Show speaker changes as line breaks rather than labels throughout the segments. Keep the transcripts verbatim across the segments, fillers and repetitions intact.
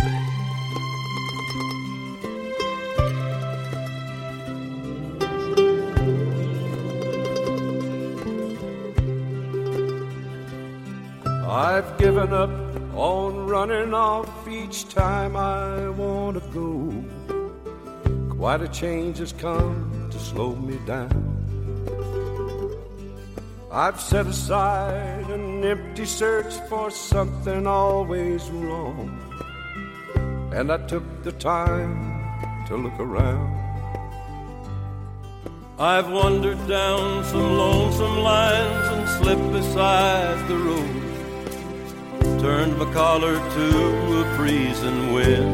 I've given up on running off each time I want to go. Quite a change has come to slow me down. I've set aside an empty search for something always wrong, and I took the time to look around.
I've wandered down some lonesome lines and slipped beside the road, turned my collar to a freezing wind,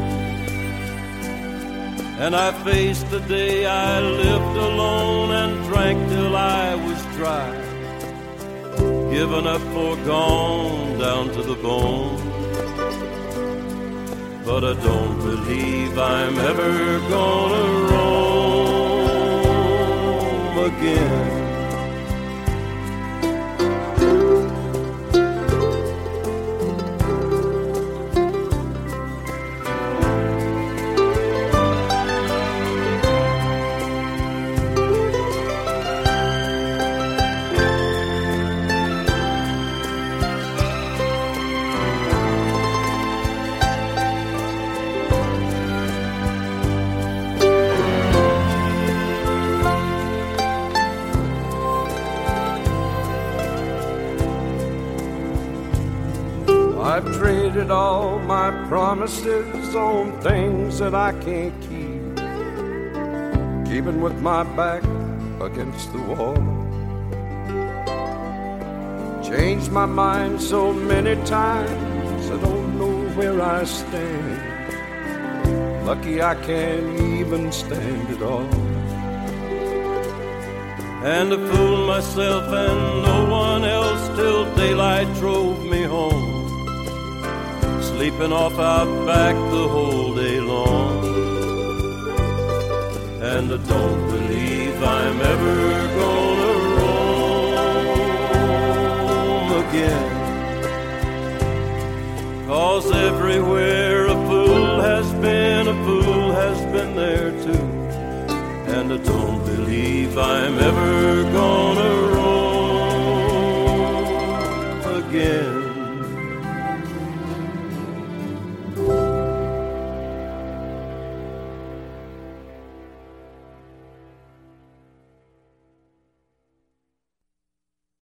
and I faced the day I lived alone and drank till I was dry, given up for gone down to the bone. But I don't believe I'm ever gonna roam again.
I've traded all my promises on things that I can't keep, keeping with my back against the wall. Changed my mind so many times, I don't know where I stand. Lucky I can't even stand it all.
And I fooled myself and no one else till daylight drove me home, sleeping off out back the whole day long. And I don't believe I'm ever gonna roam again, 'cause everywhere a fool has been, a fool has been there too. And I don't believe I'm ever gonna roam